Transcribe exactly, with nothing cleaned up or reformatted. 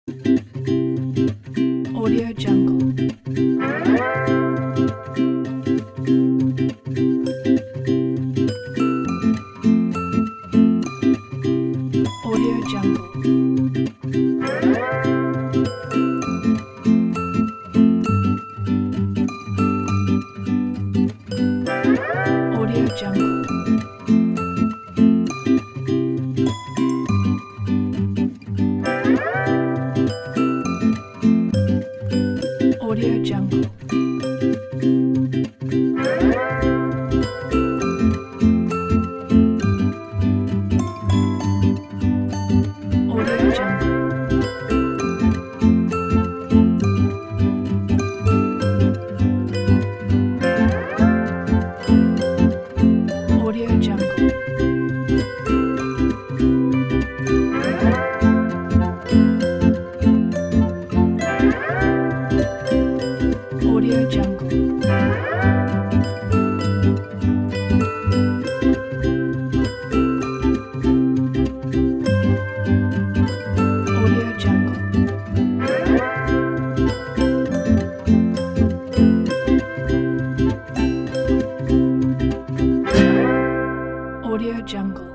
Audio Jungle. Audio Jungle. Audio Jungle. Audio Jungle. Audio Jungle. Audio Jungle. Audio Jungle. Audio Jungle. Audio Jungle.